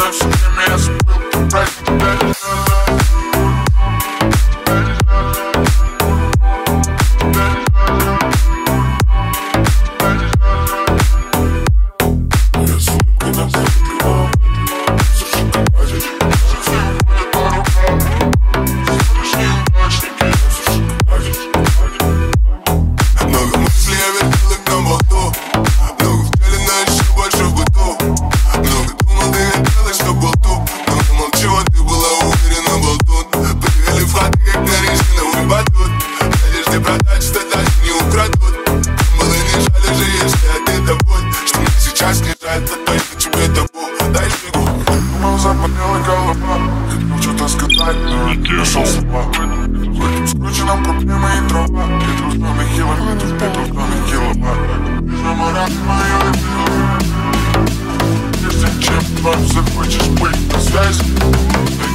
на все время я забыл про тебя. Сейчас не жаль, то только тебе табу. Дай фигу. Думал, заболела голова. Хотел что-то сказать, но нашел слова. В этом скрученном проблемы и трава. Ветру в тонны километров, ветру в тонны киловатт. Заморать мою любовь. Прежде чем вновь захочешь быть на связи,